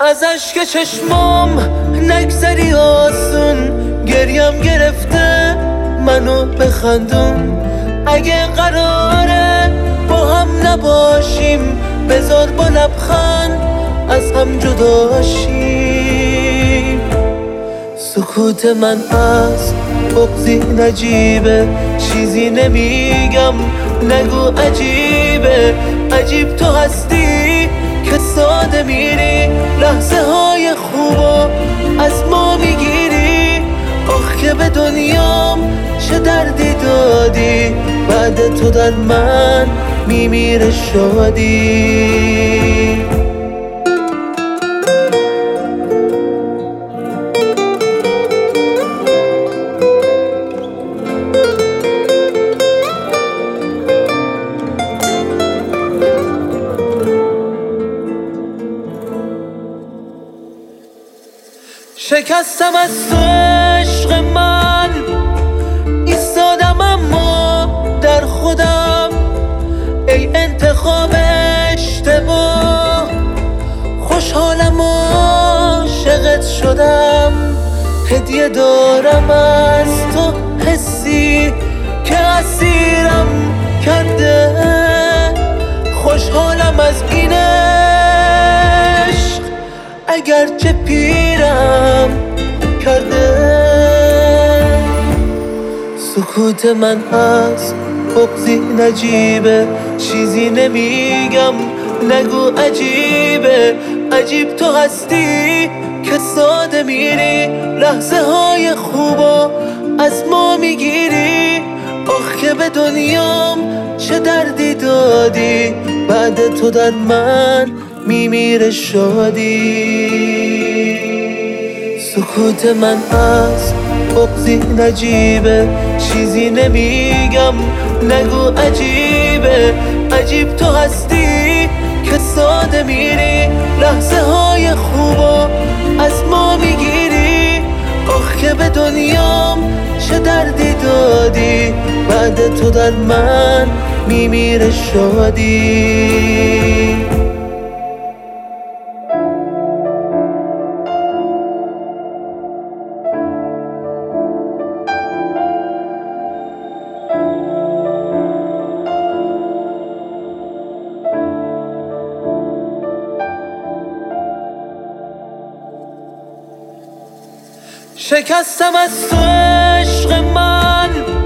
از اشک چشمام نگذری آسون، گریم گرفته منو بخندون. اگه قراره با هم نباشیم بذار با لبخند از هم جدا شیم. سکوت من از بغضی نجیبه، چیزی نمیگم نگو عجیبه. عجیب تو هستی که ساده میری، لحظه های خوبو از ما میگیری. آخ که به دنیام چه دردی دادی، بعد تو در من میمیره شادی. شکستم از تو عشق من، ایستادم اما در خودم. ای انتخاب اشتباه، خوشحالم عاشقت شدم. هدیه دارم از تو حسی که اسیرم کرده، خوشحالم از این عشق اگرچه پیرم کرده. سکوت من از بغضی نجیبه، چیزی نمیگم نگو عجیبه. عجیب تو هستی که ساده میری، لحظه های خوبو از ما میگیری. آخ که به دنیام چه دردی دادی، بعد تو در من میمیره شادی. سکوت من از بغضی نجیبه، چیزی نمیگم نگو عجیبه. عجیب تو هستی که ساده میری، لحظه های خوبو از ما میگیری. آخ که به دنیام چه دردی دادی، بعد تو در من میمیره شادی. شکستم از تو عشق من،